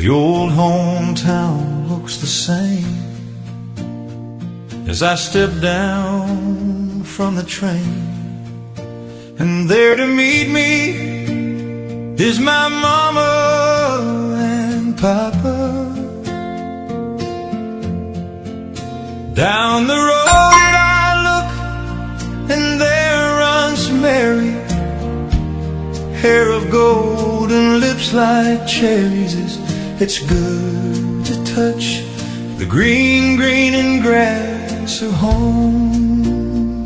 The old hometown looks the same as I step down from the train, and there to meet me is my mama and papa. Down the road I look, and there runs Mary, hair of gold and lips like cherries. It's good to touch the green, green and grass of home.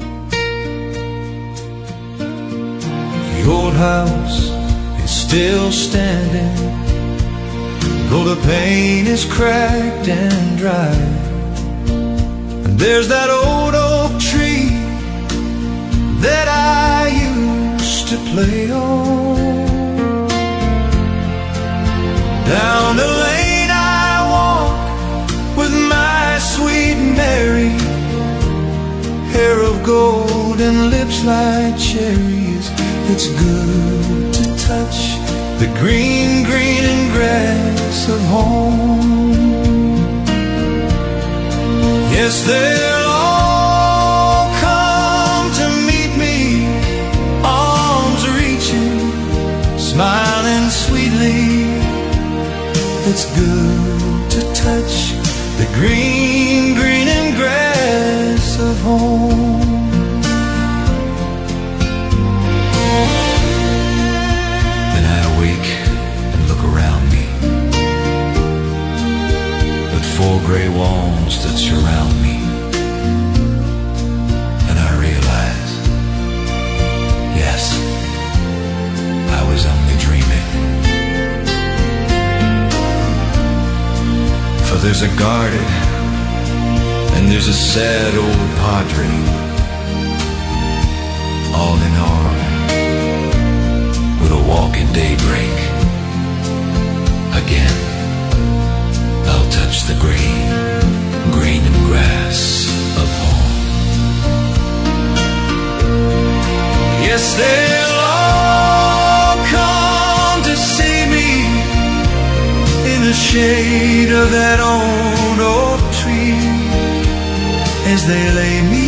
The old house is still standing, though the paint is cracked and dry. And there's that old oak tree that I used to play on. Down the lane I walk with my sweet Mary, hair of gold and lips like cherries. It's good to touch the green, green and grass of home. Yes, they'll all come to meet me, arms reaching, smiling sweetly. It's good to touch the green, green and grass of home. Then I awake and look around me, with four gray walls that surround me, and I realize, yes, I was only dreaming. For there's a garden, and there's a sad old padre, all in all, with a walk in daybreak. Again, I'll touch the green, green and grass of home. Yes, they'll all come to see me in the shade of that old oak tree, as they lay me